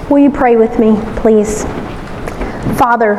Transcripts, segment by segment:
Will you pray with me, please? Father,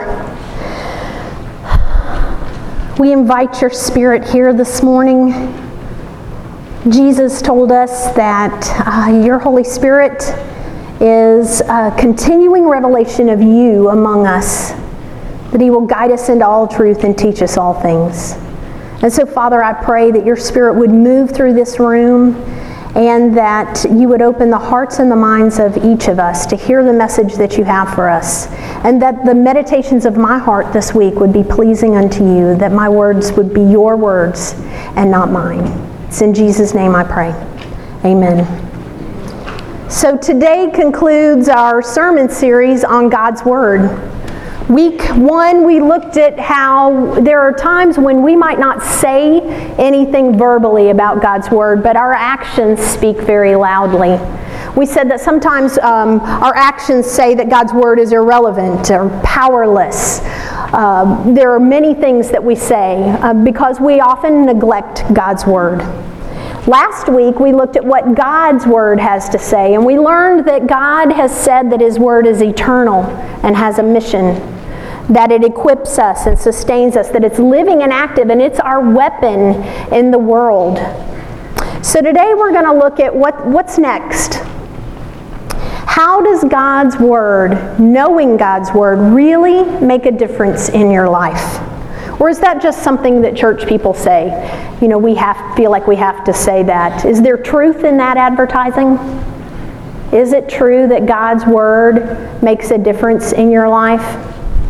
we invite your Spirit here this morning. Jesus told us that your Holy Spirit is a continuing revelation of you among us, that he will guide us into all truth and teach us all things. And so, Father, I pray that your Spirit would move through this room and that you would open the hearts and the minds of each of us to hear the message that you have for us, and that the meditations of my heart this week would be pleasing unto you, that my words would be your words and not mine. It's in Jesus' name I pray. Amen. So today concludes our sermon series on God's Word. Week 1, we looked at how there are times when we might not say anything verbally about God's Word, but our actions speak very loudly. We said that sometimes our actions say that God's Word is irrelevant or powerless. There are many things that we say because we often neglect God's Word. Last week, we looked at what God's Word has to say, and we learned that God has said that His Word is eternal and has a mission, that it equips us and sustains us, that it's living and active, and it's our weapon in the world. So today we're going to look at what's next. How does God's Word, knowing God's Word, really make a difference in your life? Or is that just something that church people say? You know, feel like we have to say that. Is there truth in that advertising? Is it true that God's Word makes a difference in your life?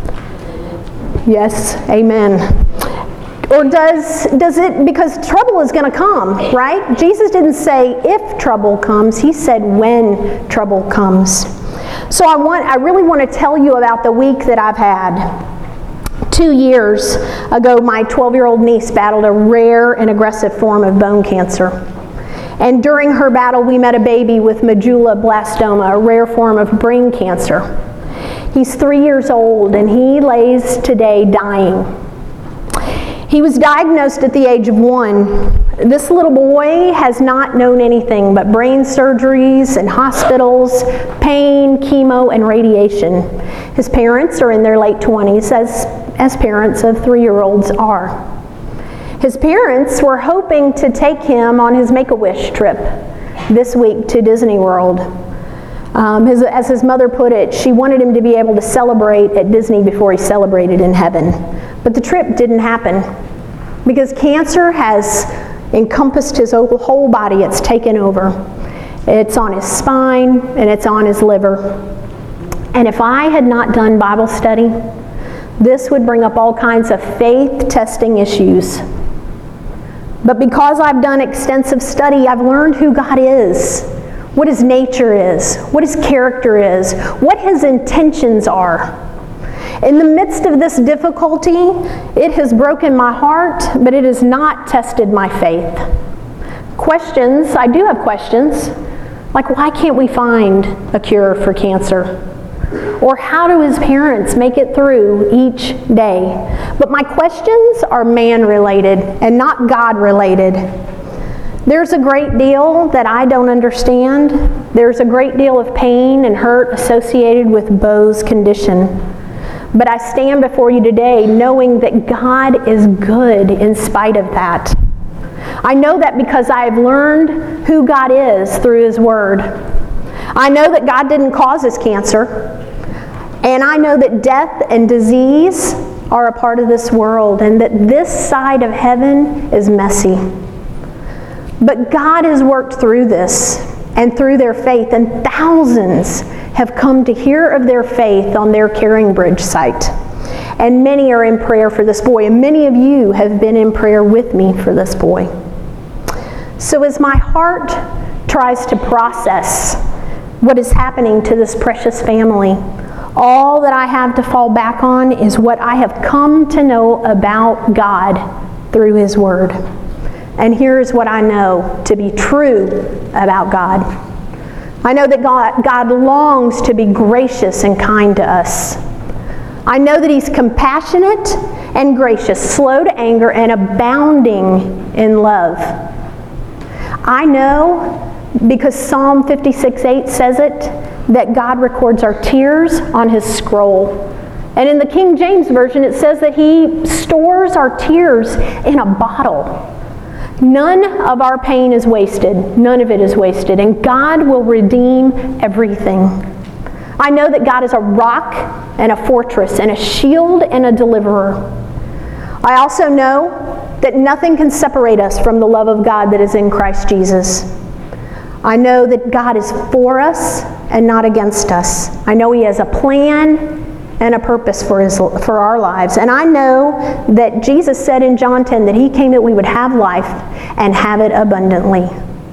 Yes, amen. Or does it, because trouble is going to come, right? Jesus didn't say if trouble comes, he said when trouble comes. So I really want to tell you about the week that I've had. 2 years ago, my 12-year-old niece battled a rare and aggressive form of bone cancer. And during her battle, we met a baby with medulloblastoma, a rare form of brain cancer. He's 3 years old, and he lays today dying. He was diagnosed at the age of 1. This little boy has not known anything but brain surgeries and hospitals, pain, chemo, and radiation. His parents are in their late 20s, as parents of 3-year-olds are. His parents were hoping to take him on his Make-A-Wish trip this week to Disney World. As his mother put it, she wanted him to be able to celebrate at Disney before he celebrated in heaven. But the trip didn't happen because cancer has encompassed his whole body. It's taken over. It's on his spine and it's on his liver. And if I had not done Bible study, this would bring up all kinds of faith-testing issues. But because I've done extensive study, I've learned who God is, what His nature is, what His character is, what His intentions are. In the midst of this difficulty, it has broken my heart, but it has not tested my faith. I do have questions, like why can't we find a cure for cancer? Or how do his parents make it through each day? But my questions are man-related and not God-related. There's a great deal that I don't understand. There's a great deal of pain and hurt associated with Bo's condition. But I stand before you today knowing that God is good in spite of that. I know that because I have learned who God is through His Word. I know that God didn't cause his cancer. And I know that death and disease are a part of this world and that this side of heaven is messy. But God has worked through this and through their faith, and thousands have come to hear of their faith on their Caring Bridge site. And many are in prayer for this boy, and many of you have been in prayer with me for this boy. So as my heart tries to process what is happening to this precious family, all that I have to fall back on is what I have come to know about God through His Word. And here's what I know to be true about God. I know that God longs to be gracious and kind to us. I know that He's compassionate and gracious, slow to anger, and abounding in love. I know, because Psalm 56:8 says it, that God records our tears on his scroll. And in the King James Version, it says that he stores our tears in a bottle. None of our pain is wasted. None of it is wasted. And God will redeem everything. I know that God is a rock and a fortress and a shield and a deliverer. I also know that nothing can separate us from the love of God that is in Christ Jesus. I know that God is for us and not against us. I know he has a plan and a purpose for our lives. And I know that Jesus said in John 10 that he came that we would have life and have it abundantly.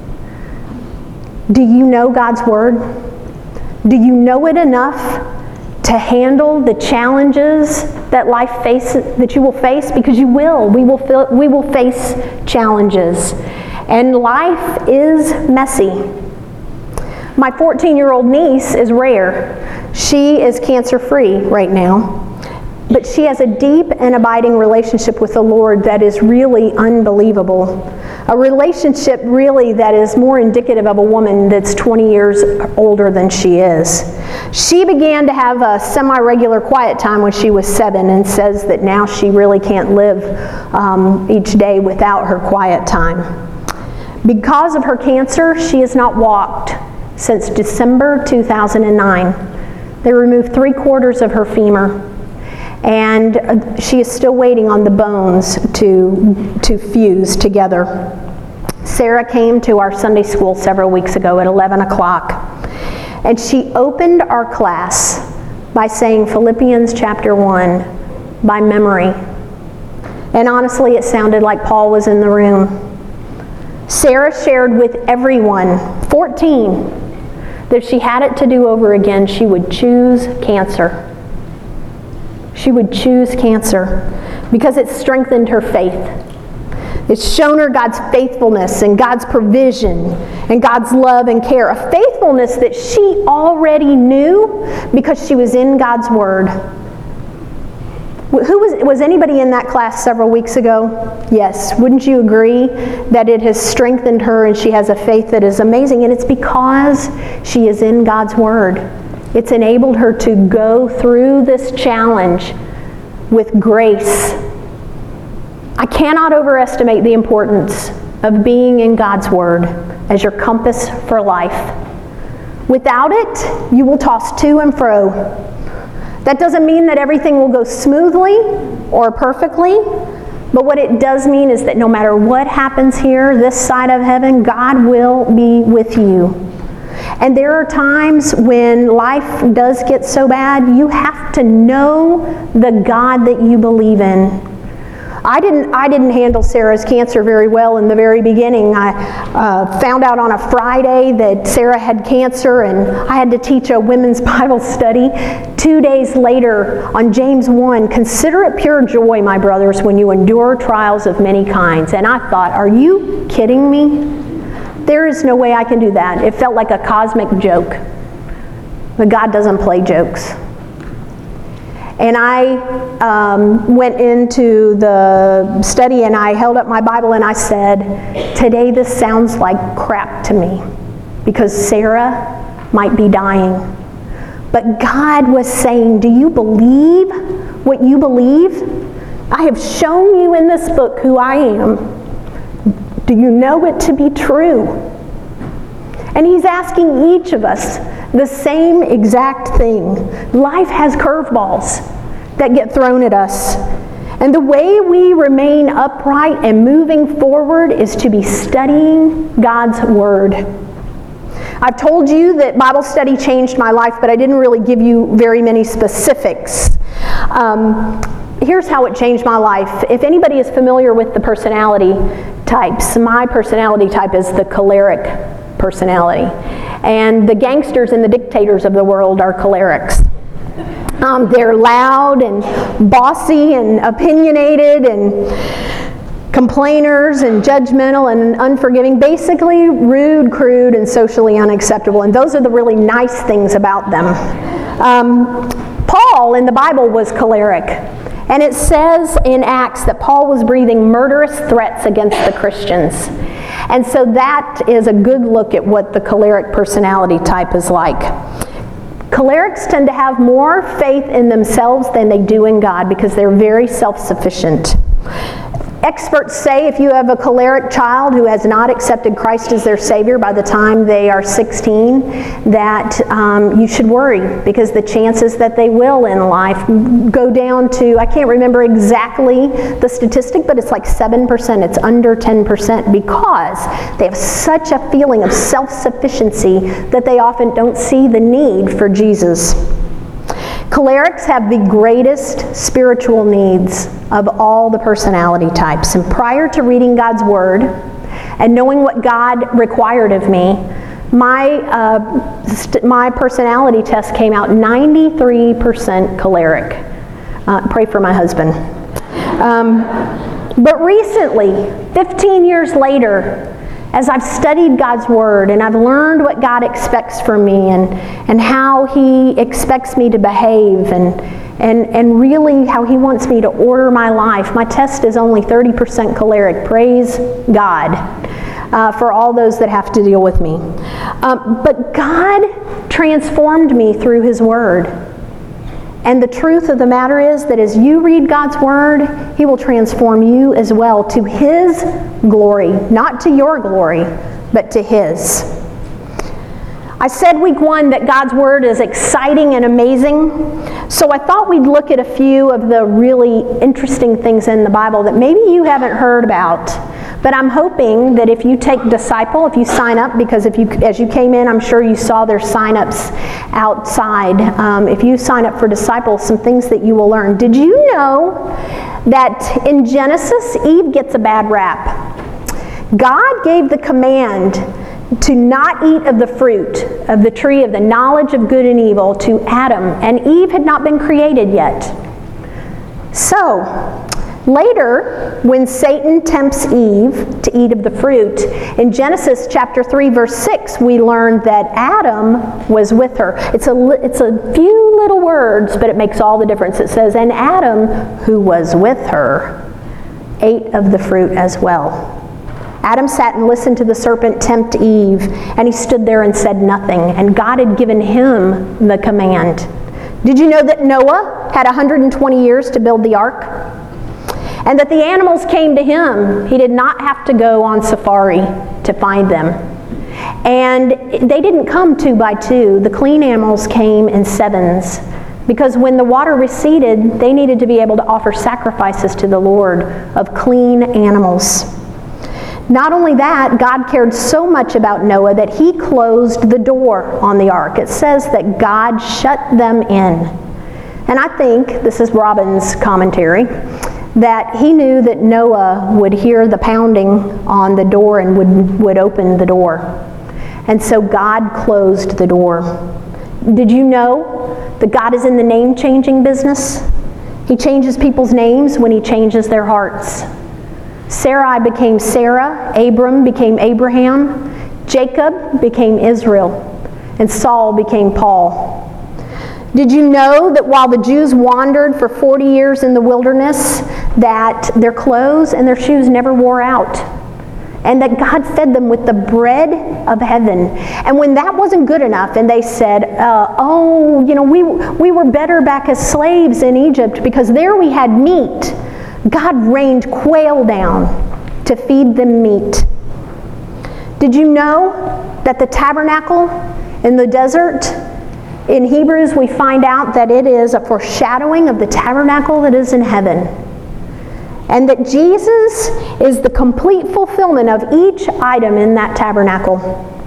Do you know God's Word? Do you know it enough to handle the challenges that life faces, that you will face? Because you will. We will face challenges. And life is messy. My 14-year-old niece is rare. She is cancer-free right now. But she has a deep and abiding relationship with the Lord that is really unbelievable. A relationship really that is more indicative of a woman that's 20 years older than she is. She began to have a semi-regular quiet time when she was 7 and says that now she really can't live each day without her quiet time. Because of her cancer, she has not walked since December 2009. They removed 3/4 of her femur. And she is still waiting on the bones to fuse together. Sarah came to our Sunday school several weeks ago at 11 o'clock. And she opened our class by saying Philippians chapter 1 by memory. And honestly, it sounded like Paul was in the room. Sarah shared with everyone, 14, that if she had it to do over again, she would choose cancer. She would choose cancer because it strengthened her faith. It's shown her God's faithfulness and God's provision and God's love and care. A faithfulness that she already knew because she was in God's Word. Was anybody in that class several weeks ago? Yes. Wouldn't you agree that it has strengthened her and she has a faith that is amazing? And it's because she is in God's Word. It's enabled her to go through this challenge with grace. I cannot overestimate the importance of being in God's Word as your compass for life. Without it, you will toss to and fro. That doesn't mean that everything will go smoothly or perfectly, but what it does mean is that no matter what happens here, this side of heaven, God will be with you. And there are times when life does get so bad, you have to know the God that you believe in. I didn't handle Sarah's cancer very well in the very beginning. I found out on a Friday that Sarah had cancer, and I had to teach a women's Bible study. 2 days later, on James 1, consider it pure joy, my brothers, when you endure trials of many kinds. And I thought, are you kidding me? There is no way I can do that. It felt like a cosmic joke. But God doesn't play jokes. And I went into the study and I held up my Bible and I said, today this sounds like crap to me because Sarah might be dying. But God was saying, do you believe what you believe? I have shown you in this book who I am. Do you know it to be true? And he's asking each of us the same exact thing. Life has curveballs that get thrown at us. And the way we remain upright and moving forward is to be studying God's Word. I've told you that Bible study changed my life, but I didn't really give you very many specifics. Here's how it changed my life. If anybody is familiar with the personality types, my personality type is the choleric personality. And the gangsters and the dictators of the world are cholerics. They're loud and bossy and opinionated and complainers and judgmental and unforgiving. Basically rude, crude, and socially unacceptable. And those are the really nice things about them. Paul in the Bible was choleric. And it says in Acts that Paul was breathing murderous threats against the Christians. And so that is a good look at what the choleric personality type is like. Cholerics tend to have more faith in themselves than they do in God because they're very self-sufficient. Experts say if you have a choleric child who has not accepted Christ as their Savior by the time they are 16, that you should worry, because the chances that they will in life go down to, I can't remember exactly the statistic, but it's like 7%. It's under 10% because they have such a feeling of self-sufficiency that they often don't see the need for Jesus. Cholerics have the greatest spiritual needs of all the personality types. And prior to reading God's Word and knowing what God required of me, my personality test came out 93% choleric. Pray for my husband. But recently, 15 years later, as I've studied God's Word and I've learned what God expects from me and how He expects me to behave and really how He wants me to order my life, my test is only 30% choleric. Praise God for all those that have to deal with me. But God transformed me through His Word. And the truth of the matter is that as you read God's Word, He will transform you as well to His glory, not to your glory, but to His. I said week 1 that God's Word is exciting and amazing, so I thought we'd look at a few of the really interesting things in the Bible that maybe you haven't heard about. But I'm hoping that if you take Disciple, if you sign up, because as you came in, I'm sure you saw their sign-ups outside. If you sign up for Disciple, some things that you will learn. Did you know that in Genesis, Eve gets a bad rap? God gave the command to not eat of the fruit of the tree of the knowledge of good and evil to Adam, and Eve had not been created yet. So, later, when Satan tempts Eve to eat of the fruit, in Genesis chapter 3, verse 6, we learned that Adam was with her. It's a few little words, but it makes all the difference. It says, and Adam, who was with her, ate of the fruit as well. Adam sat and listened to the serpent tempt Eve, and he stood there and said nothing, and God had given him the command. Did you know that Noah had 120 years to build the ark? And that the animals came to him. He did not have to go on safari to find them. And they didn't come 2 by 2. The clean animals came in 7s. Because when the water receded, they needed to be able to offer sacrifices to the Lord of clean animals. Not only that, God cared so much about Noah that He closed the door on the ark. It says that God shut them in. And I think, this is Robin's commentary, that he knew that Noah would hear the pounding on the door and would open the door. And so God closed the door. Did you know that God is in the name-changing business? He changes people's names when He changes their hearts. Sarai became Sarah, Abram became Abraham, Jacob became Israel, and Saul became Paul. Did you know that while the Jews wandered for 40 years in the wilderness, that their clothes and their shoes never wore out? And that God fed them with the bread of heaven. And when that wasn't good enough, and they said, we were better back as slaves in Egypt because there we had meat. God rained quail down to feed them meat. Did you know that the tabernacle in the desert, in Hebrews we find out that it is a foreshadowing of the tabernacle that is in heaven? And that Jesus is the complete fulfillment of each item in that tabernacle.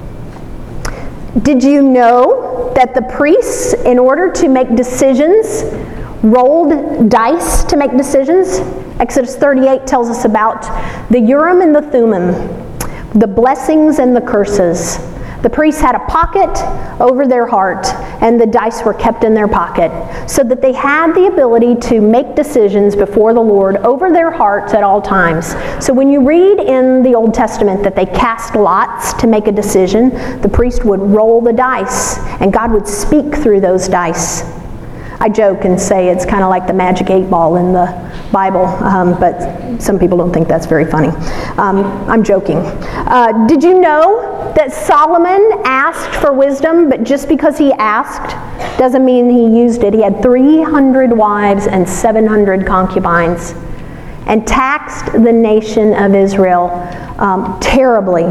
Did you know that the priests, in order to make decisions, rolled dice to make decisions? Exodus 38 tells us about the Urim and the Thummim, the blessings and the curses. The priests had a pocket over their heart, and the dice were kept in their pocket, so that they had the ability to make decisions before the Lord over their hearts at all times. So when you read in the Old Testament that they cast lots to make a decision, the priest would roll the dice, and God would speak through those dice. I joke and say it's kind of like the magic 8 ball in the Bible, but some people don't think that's very funny. I'm joking. Did you know that Solomon asked for wisdom, but just because he asked doesn't mean he used it? He had 300 wives and 700 concubines and taxed the nation of Israel terribly.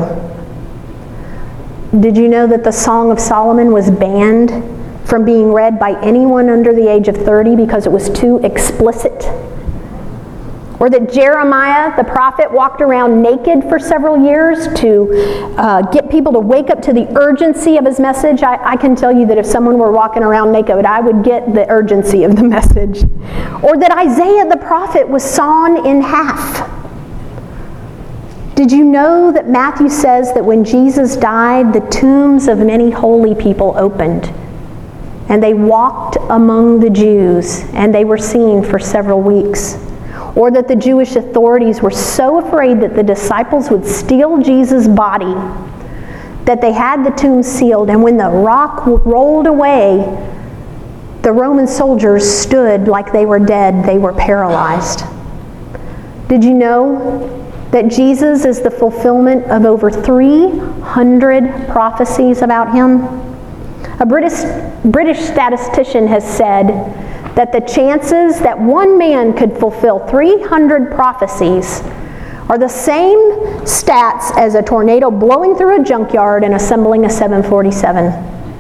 Did you know that the Song of Solomon was banned from being read by anyone under the age of 30 because it was too explicit? Or that Jeremiah, the prophet, walked around naked for several years to get people to wake up to the urgency of his message? I can tell you that if someone were walking around naked, I would get the urgency of the message. Or that Isaiah the prophet was sawn in half. Did you know that Matthew says that when Jesus died, the tombs of many holy people opened, and they walked among the Jews, and they were seen for several weeks? Or that the Jewish authorities were so afraid that the disciples would steal Jesus' body that they had the tomb sealed, and when the rock rolled away, the Roman soldiers stood like they were dead. They were paralyzed. Did you know that Jesus is the fulfillment of over 300 prophecies about him? A British statistician has said that the chances that one man could fulfill 300 prophecies are the same stats as a tornado blowing through a junkyard and assembling a 747.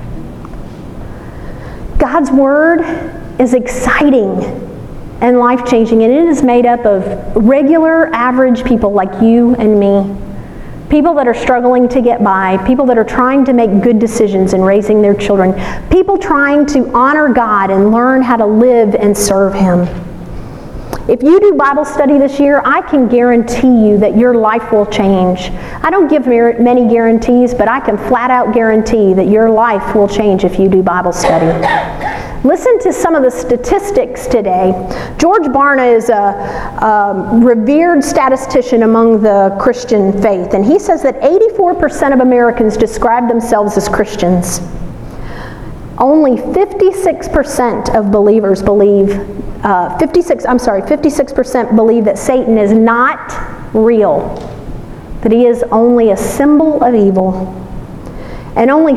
God's Word is exciting and life-changing, and it is made up of regular, average people like you and me. People that are struggling to get by, people that are trying to make good decisions in raising their children, people trying to honor God and learn how to live and serve Him. If you do Bible study this year, I can guarantee you that your life will change. I don't give many guarantees, but I can flat out guarantee that your life will change if you do Bible study. Listen to some of the statistics today. George Barna is a revered statistician among the Christian faith, and he says that 84% of Americans describe themselves as Christians. Only 56% of believers believe, 56% believe that Satan is not real, that he is only a symbol of evil. And only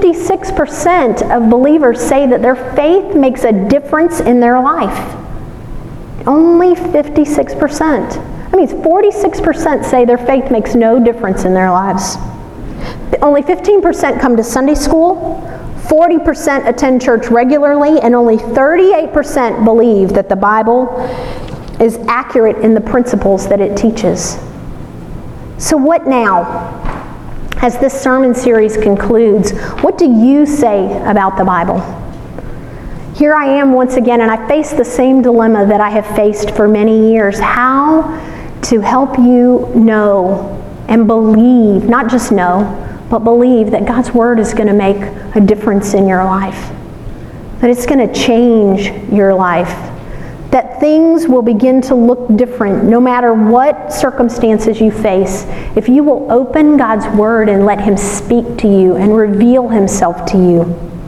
56% of believers say that their faith makes a difference in their life. Only 56%. That means 46% say their faith makes no difference in their lives. Only 15% come to Sunday school, 40% attend church regularly, and only 38% believe that the Bible is accurate in the principles that it teaches. So what now? As this sermon series concludes, what do you say about the Bible? Here I am once again, and I face the same dilemma that I have faced for many years. How to help you know and believe, not just know, but believe that God's Word is going to make a difference in your life. That it's going to change your life. That things will begin to look different no matter what circumstances you face. If you will open God's Word and let Him speak to you and reveal Himself to you.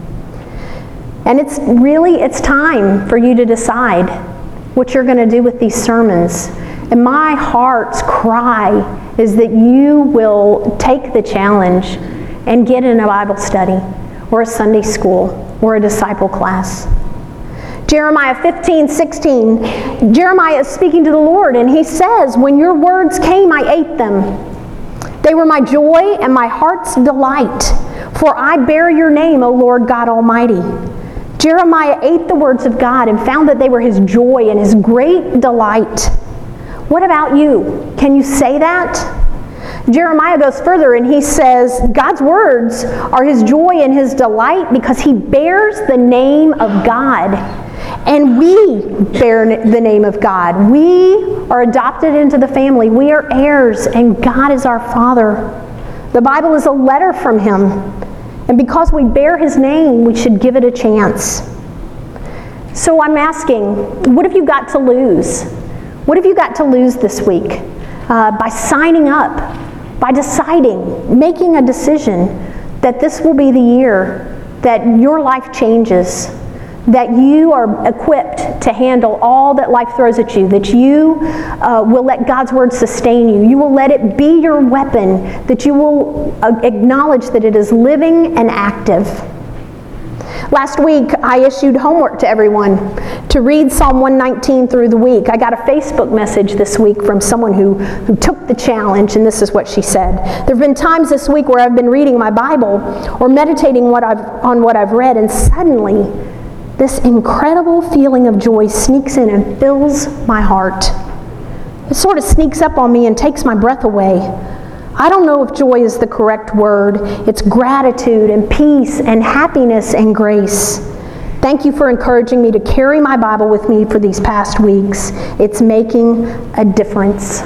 And it's time for you to decide what you're going to do with these sermons. And my heart's cry is that you will take the challenge and get in a Bible study or a Sunday school or a disciple class. Jeremiah 15:16, Jeremiah is speaking to the Lord, and he says, "When your words came, I ate them. They were my joy and my heart's delight, for I bear your name, O Lord God Almighty." Jeremiah ate the words of God and found that they were his joy and his great delight. What about you? Can you say that? Jeremiah goes further and he says God's words are his joy and his delight because he bears the name of God. And we bear the name of God. We are adopted into the family. We are heirs, and God is our Father. The Bible is a letter from Him. And because we bear His name, we should give it a chance. So I'm asking, what have you got to lose? What have you got to lose this week? By signing up, by deciding, making a decision that this will be the year that your life changes, that you are equipped to handle all that life throws at you, that you will let God's word sustain you. You will let it be your weapon, that you will acknowledge that it is living and active. Last week, I issued homework to everyone to read Psalm 119 through the week. I got a Facebook message this week from someone who took the challenge, and this is what she said. There have been times this week where I've been reading my Bible or meditating on what I've read, and suddenly this incredible feeling of joy sneaks in and fills my heart. It sort of sneaks up on me and takes my breath away. I don't know if joy is the correct word. It's gratitude and peace and happiness and grace. Thank you for encouraging me to carry my Bible with me for these past weeks. It's making a difference.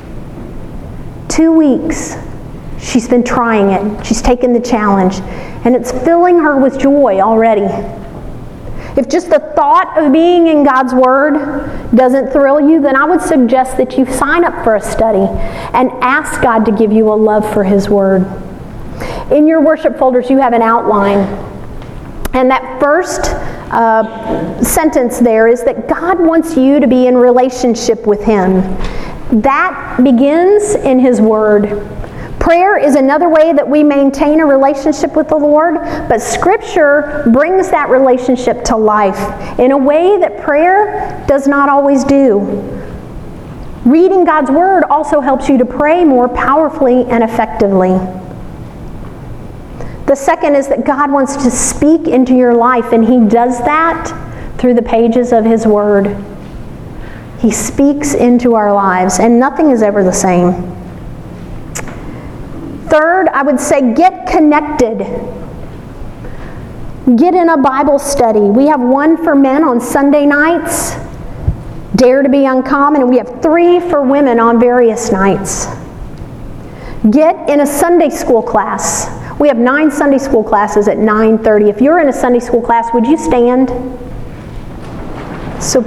2 weeks, she's been trying it. She's taken the challenge, and it's filling her with joy already. If just the thought of being in God's Word doesn't thrill you, then I would suggest that you sign up for a study and ask God to give you a love for His Word. In your worship folders, you have an outline. And that first sentence there is that God wants you to be in relationship with Him. That begins in His Word. Prayer is another way that we maintain a relationship with the Lord, but Scripture brings that relationship to life in a way that prayer does not always do. Reading God's Word also helps you to pray more powerfully and effectively. The second is that God wants to speak into your life, and He does that through the pages of His Word. He speaks into our lives, and nothing is ever the same. Third, I would say get connected. Get in a Bible study. We have one for men on Sunday nights, Dare to be Uncommon, and we have 3 for women on various nights. Get in a Sunday school class. We have 9 Sunday school classes at 9:30. If you're in a Sunday school class, would you stand? So,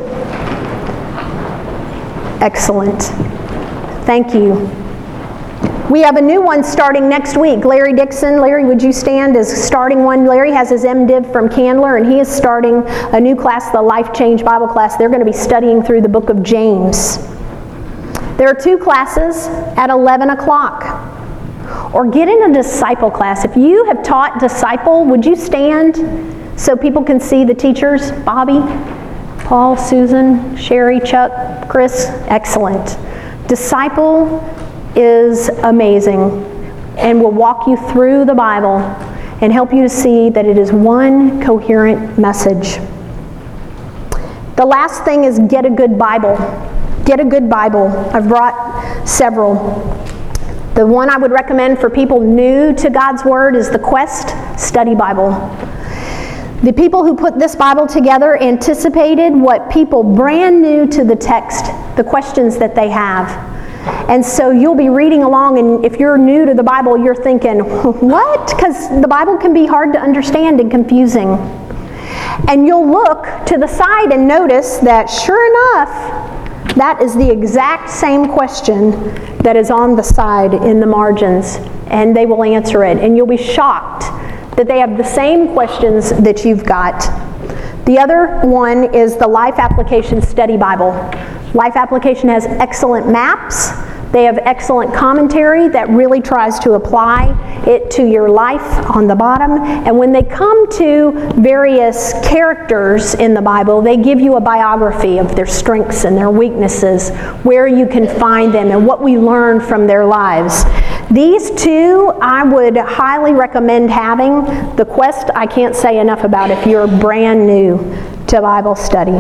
excellent. Thank you. We have a new one starting next week. Larry Dixon, Larry, would you stand, is starting one. Larry has his MDiv from Candler, and he is starting a new class, the Life Change Bible class. They're going to be studying through the book of James. There are 2 classes at 11 o'clock. Or get in a disciple class. If you have taught disciple, would you stand so people can see the teachers? Bobby, Paul, Susan, Sherry, Chuck, Chris, excellent. Disciple is amazing and will walk you through the Bible and help you to see that it is one coherent message. The last thing is get a good Bible. Get a good Bible. I've brought several. The one I would recommend for people new to God's Word is the Quest Study Bible. The people who put this Bible together anticipated what people brand new to the text, the questions that they have. And so you'll be reading along, and if you're new to the Bible, you're thinking, what? Because the Bible can be hard to understand and confusing. And you'll look to the side and notice that, sure enough, that is the exact same question that is on the side in the margins, and they will answer it. And you'll be shocked that they have the same questions that you've got. The other one is the Life Application Study Bible. Life Application has excellent maps. They have excellent commentary that really tries to apply it to your life on the bottom. And when they come to various characters in the Bible, they give you a biography of their strengths and their weaknesses, where you can find them, and what we learn from their lives. These 2 I would highly recommend having. The Quest I can't say enough about if you're brand new to Bible study.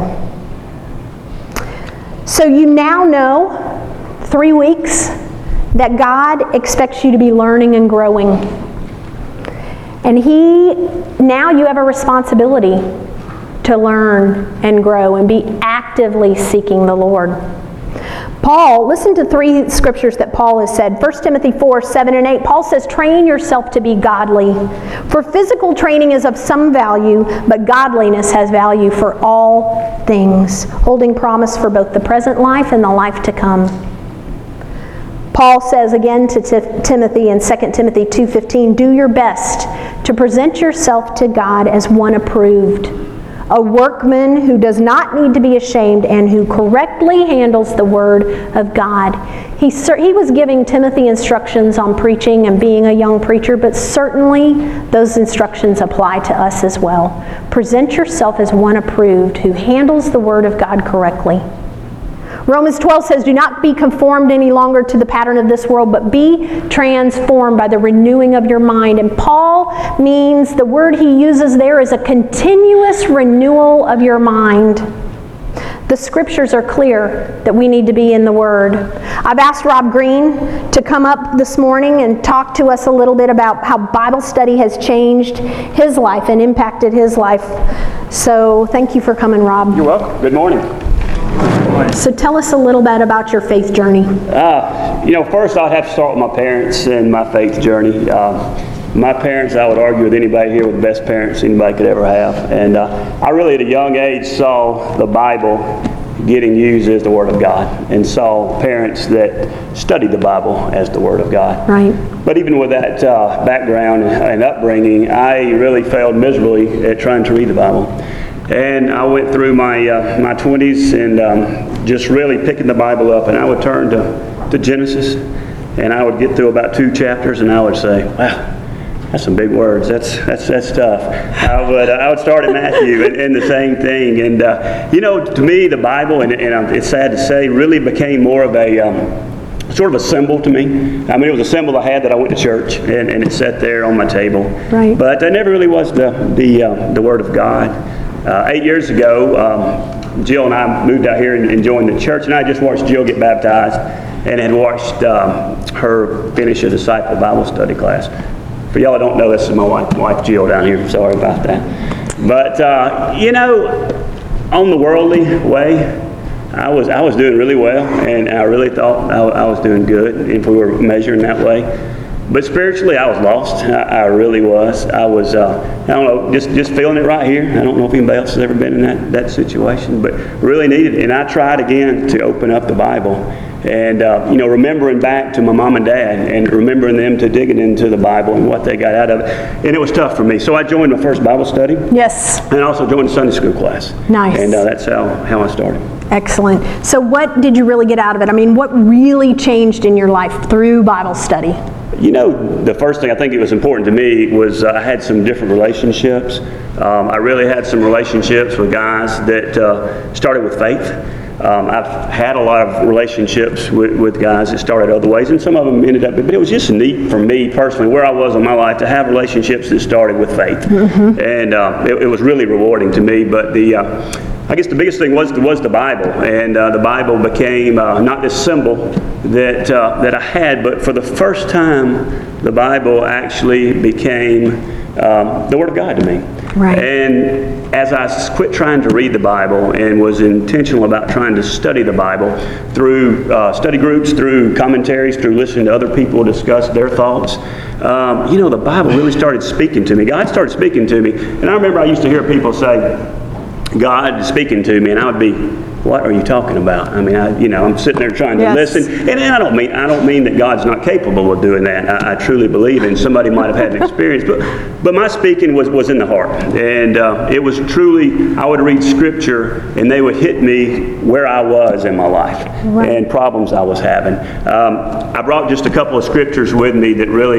So you now know, 3 weeks, that God expects you to be learning and growing. And now you have a responsibility to learn and grow and be actively seeking the Lord. Paul, listen to 3 scriptures that Paul has said. 1 Timothy 4, 7 and 8. Paul says, train yourself to be godly. For physical training is of some value, but godliness has value for all things, holding promise for both the present life and the life to come. Paul says again to Timothy in 2 Timothy 2:15, do your best to present yourself to God as one approved, a workman who does not need to be ashamed and who correctly handles the Word of God. He was giving Timothy instructions on preaching and being a young preacher, but certainly those instructions apply to us as well. Present yourself as one approved who handles the Word of God correctly. Romans 12 says, do not be conformed any longer to the pattern of this world, but be transformed by the renewing of your mind. And Paul means, the word he uses there is a continuous renewal of your mind. The scriptures are clear that we need to be in the Word. I've asked Rob Green to come up this morning and talk to us a little bit about how Bible study has changed his life and impacted his life. So thank you for coming, Rob. You're welcome. Good morning. So tell us a little bit about your faith journey. First I'd have to start with my parents and my faith journey. My parents, I would argue with anybody here, were the best parents anybody could ever have. And I really at a young age saw the Bible getting used as the Word of God, and saw parents that studied the Bible as the Word of God. Right. But even with that background and upbringing, I really failed miserably at trying to read the Bible. And I went through my 20s and just really picking the Bible up, and I would turn to Genesis, and I would get through about 2 chapters, and I would say, wow, that's some big words. That's tough. I would start at Matthew and the same thing. And to me, the Bible, and it's sad to say, really became more of a sort of a symbol to me. I mean, it was a symbol I had that I went to church, and it sat there on my table. Right. But it never really was the Word of God. 8 years ago, Jill and I moved out here and joined the church, and I just watched Jill get baptized and had watched her finish a disciple Bible study class. For y'all that don't know, this is my wife Jill down here. Sorry about that. But, on the worldly way, I was doing really well, and I really thought I was doing good if we were measuring that way. But spiritually, I was lost. I really was. I was, I don't know, just feeling it right here. I don't know if anybody else has ever been in that situation, but really needed it. And I tried again to open up the Bible. And, remembering back to my mom and dad and remembering them to digging into the Bible and what they got out of it. And it was tough for me. So I joined my first Bible study. Yes. And I also joined the Sunday school class. Nice. And that's how I started. Excellent. So what did you really get out of it? I mean, what really changed in your life through Bible study? The first thing I think it was important to me was I had some different relationships. I really had some relationships with guys that started with faith. I've had a lot of relationships with guys that started other ways, and some of them ended up, but it was just neat for me personally, where I was in my life, to have relationships that started with faith. Mm-hmm. And it was really rewarding to me. But I guess the biggest thing was the Bible, and the Bible became not this symbol that I had, but for the first time, the Bible actually became the Word of God to me. Right. And as I quit trying to read the Bible and was intentional about trying to study the Bible through study groups, through commentaries, through listening to other people discuss their thoughts, the Bible really started speaking to me. God started speaking to me. And I remember I used to hear people say, God is speaking to me, and I would be, what are you talking about? I mean, I'm sitting there trying to listen, and I don't mean that God's not capable of doing that. I truly believe, and somebody might have had an experience, but my speaking was in the heart, and it was truly, I would read Scripture, and they would hit me where I was in my life, right, and problems I was having. I brought just a couple of Scriptures with me that really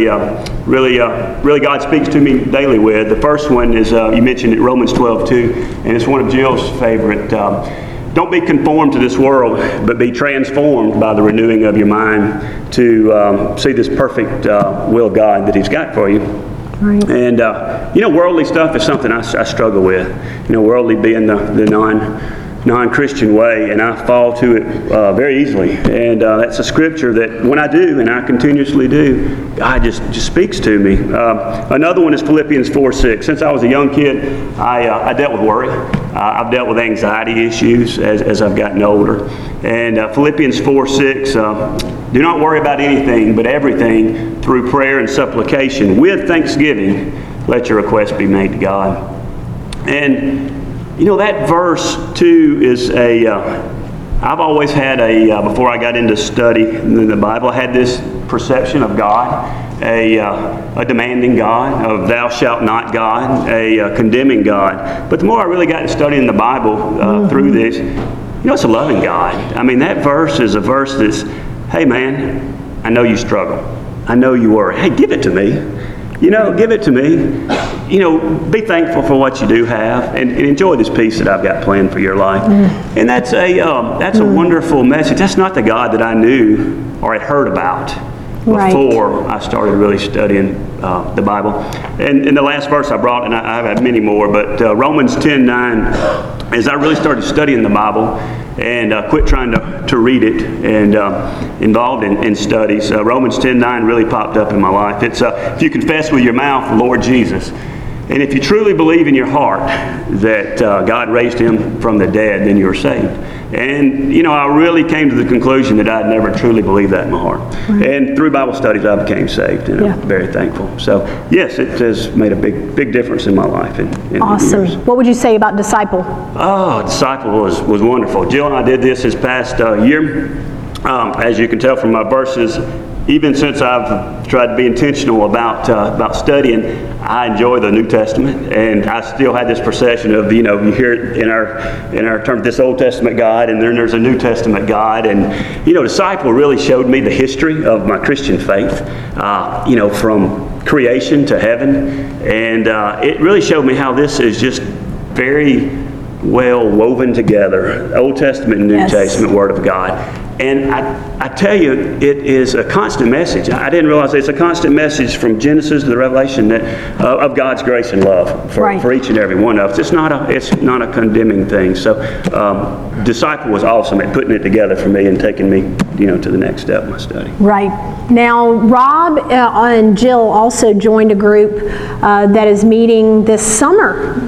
God speaks to me daily with. The first one is, you mentioned it, Romans 12:2, and it's one of Jill's favorite. Don't be conformed to this world, but be transformed by the renewing of your mind to see this perfect will of God that He's got for you. Right. And, worldly stuff is something I struggle with. Worldly being the non-Christian way, and I fall to it very easily. And that's a scripture that when I do, and I continuously do, God just speaks to me. Another one is Philippians 4:6. Since I was a young kid, I dealt with worry. I've dealt with anxiety issues as I've gotten older. And Philippians 4:6, do not worry about anything, but everything through prayer and supplication. With thanksgiving, let your requests be made to God. And that verse, too, is I've always had before I got into study in the Bible, I had this perception of God, a demanding God, a thou shalt not God, a condemning God. But the more I really got to studying the Bible through this, it's a loving God. I mean, that verse is a verse that's, hey man, I know you struggle. I know you worry. Hey, give it to me. Give it to me. Be thankful for what you do have, and enjoy this peace that I've got planned for your life. And that's a wonderful message. That's not the God that I knew or had heard about before I started really studying the Bible. And the last verse I brought, and I have many more, but Romans 10:9. As I really started studying the Bible and quit trying to read it and involved in studies, Romans 10:9 really popped up in my life. It's if you confess with your mouth the Lord Jesus, and if you truly believe in your heart that God raised him from the dead, then you're saved. And, I really came to the conclusion that I'd never truly believed that in my heart. Right. And through Bible studies, I became saved, and I'm very thankful. So, yes, it has made a big difference in my life. In awesome. What would you say about Disciple? Oh, Disciple was wonderful. Jill and I did this past year. As you can tell from my verses, even since I've tried to be intentional about studying, I enjoy the New Testament, and I still had this procession of, you hear it in our term, this Old Testament God, and then there's a New Testament God, and Disciple really showed me the history of my Christian faith, from creation to heaven, and it really showed me how this is just very well woven together, Old Testament and New Testament Word of God. And I tell you, it is a constant message. I didn't realize it's a constant message from Genesis to the Revelation of God's grace and love for each and every one of us. It's not a condemning thing. So, Disciple was awesome at putting it together for me and taking me, to the next step in my study. Right. Now, Rob and Jill also joined a group that is meeting this summer,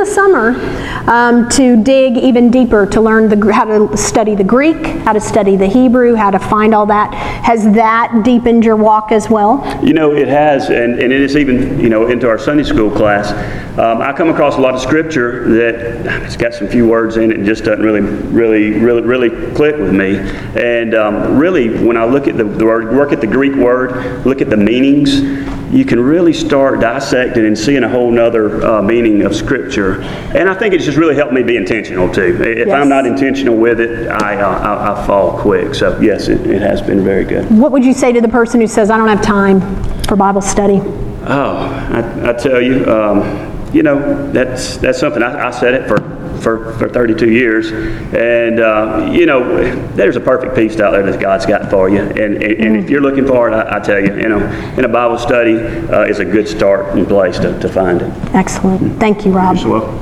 to dig even deeper, to learn how to study the Greek, how to study the Hebrew, how to find all that. Has that deepened your walk as well? It has, and it is even, into our Sunday school class. I come across a lot of scripture that it's got some few words in it and just doesn't really click with me. And really, when I look at the word, work at the Greek word, look at the meanings, you can really start dissecting and seeing a whole nother meaning of Scripture. And I think it's just really helped me be intentional too. If I'm not intentional with it, I fall quick. So yes, it has been very good. What would you say to the person who says, I don't have time for Bible study? Oh, I tell you, that's something. I said it for 32 years, and there's a perfect peace out there that God's got for you, and if you're looking for it, I tell you, in a Bible study is a good start and place to find it. Excellent. Thank you, Rob. You're welcome.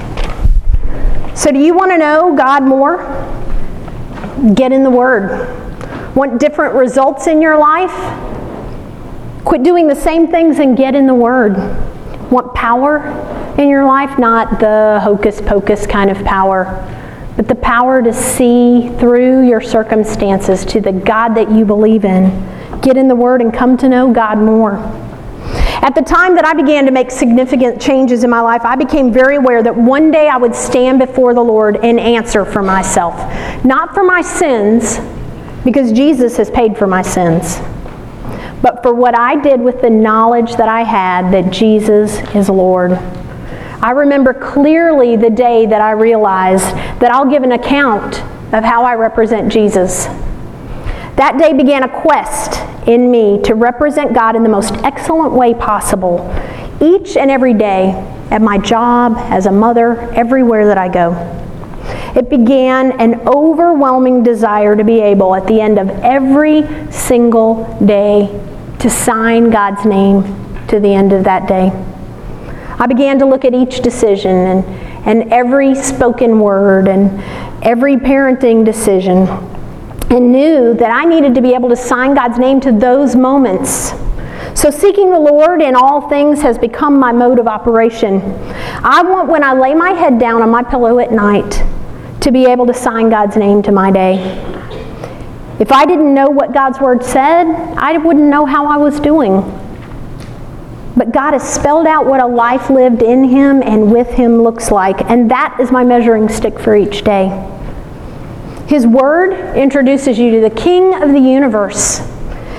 So do you want to know God more? Get in the Word. Want different results in your life? Quit doing the same things and get in the Word. Want power in your life? Not the hocus pocus kind of power, but the power to see through your circumstances to the God that you believe in. Get in the Word and come to know God more. At the time that I began to make significant changes in my life, I became very aware that one day I would stand before the Lord and answer for myself. Not for my sins, because Jesus has paid for my sins, but for what I did with the knowledge that I had that Jesus is Lord. I remember clearly the day that I realized that I'll give an account of how I represent Jesus. That day began a quest in me to represent God in the most excellent way possible, each and every day, at my job, as a mother, everywhere that I go. It began an overwhelming desire to be able, at the end of every single day, to sign God's name to the end of that day. I began to look at each decision and every spoken word and every parenting decision, and knew that I needed to be able to sign God's name to those moments. So seeking the Lord in all things has become my mode of operation. I want, when I lay my head down on my pillow at night, to be able to sign God's name to my day. If I didn't know what God's Word said, I wouldn't know how I was doing. But God has spelled out what a life lived in Him and with Him looks like, and that is my measuring stick for each day. His Word introduces you to the King of the universe,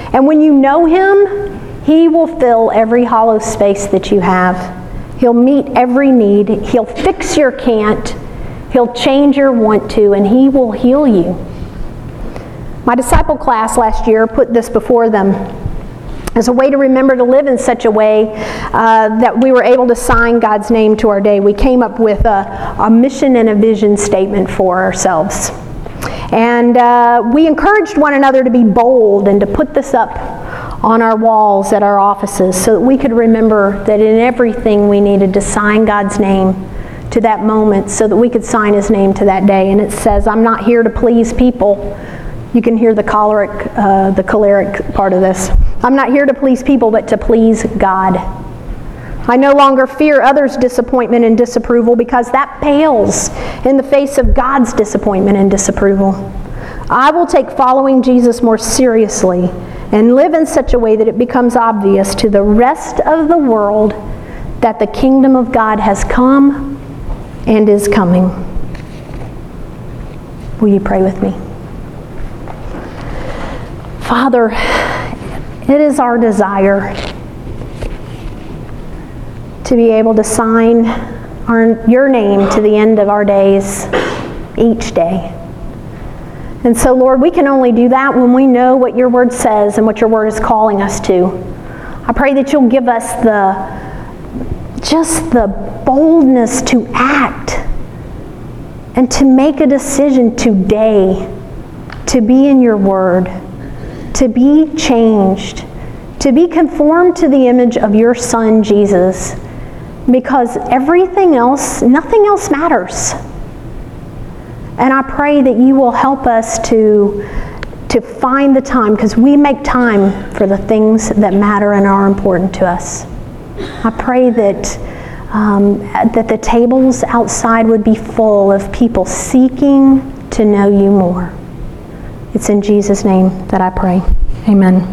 And when you know Him, He will fill every hollow space that you have. He'll meet every need. He'll fix your can't. He'll change your want to, and He will heal you. My disciple class last year put this before them as a way to remember to live in such a way that we were able to sign God's name to our day. We came up with a mission and a vision statement for ourselves. And we encouraged one another to be bold and to put this up on our walls at our offices so that we could remember that in everything we needed to sign God's name to that moment so that we could sign His name to that day. And it says, I'm not here to please people. You can hear the choleric part of this. I'm not here to please people, but to please God. I no longer fear others' disappointment and disapproval because that pales in the face of God's disappointment and disapproval. I will take following Jesus more seriously and live in such a way that it becomes obvious to the rest of the world that the kingdom of God has come and is coming. Will you pray with me? Father, it is our desire to be able to sign your name to the end of our days each day. And so, Lord, we can only do that when we know what your word says and what your word is calling us to. I pray that you'll give us just the boldness to act and to make a decision today to be in your word, to be changed, to be conformed to the image of your Son, Jesus, because everything else, nothing else matters. And I pray that you will help us to find the time, because we make time for the things that matter and are important to us. I pray that the tables outside would be full of people seeking to know you more. It's in Jesus' name that I pray. Amen.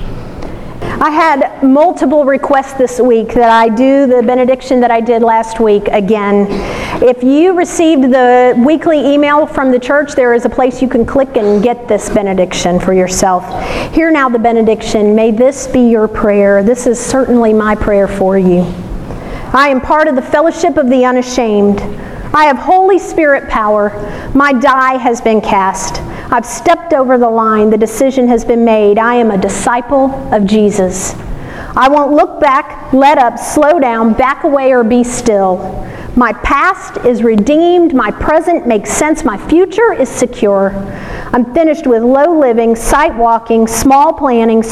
I had multiple requests this week that I do the benediction that I did last week again. If you received the weekly email from the church, there is a place you can click and get this benediction for yourself. Hear now the benediction. May this be your prayer. This is certainly my prayer for you. I am part of the fellowship of the unashamed. I have Holy Spirit power. My die has been cast. I've stepped over the line. The decision has been made. I am a disciple of Jesus. I won't look back, let up, slow down, back away, or be still. My past is redeemed. My present makes sense. My future is secure. I'm finished with low living, sight walking, small planning,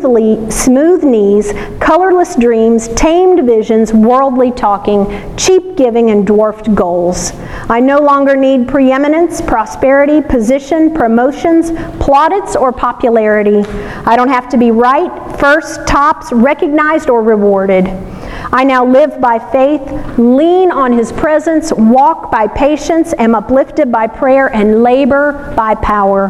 smooth knees, colorless dreams, tamed visions, worldly talking, cheap giving, and dwarfed goals. I no longer need preeminence, prosperity, position, promotions, plaudits, or popularity. I don't have to be right, first, tops, recognized, or rewarded. I now live by faith, lean on His presence, walk by patience, am uplifted by prayer, and labor by power.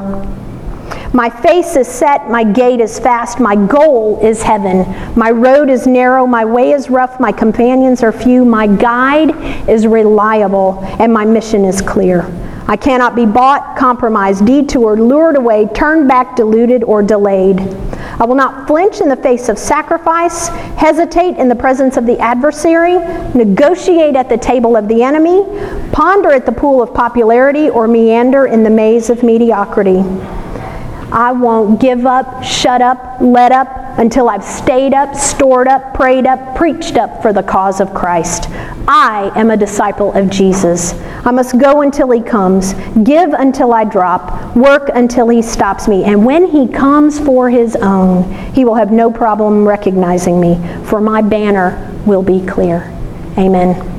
My face is set, my gait is fast, my goal is heaven. My road is narrow, my way is rough, my companions are few, my guide is reliable, and my mission is clear. I cannot be bought, compromised, detoured, lured away, turned back, deluded, or delayed. I will not flinch in the face of sacrifice, hesitate in the presence of the adversary, negotiate at the table of the enemy, ponder at the pool of popularity, or meander in the maze of mediocrity. I won't give up, shut up, let up until I've stayed up, stored up, prayed up, preached up for the cause of Christ. I am a disciple of Jesus. I must go until He comes, give until I drop, work until He stops me. And when He comes for His own, He will have no problem recognizing me, for my banner will be clear. Amen.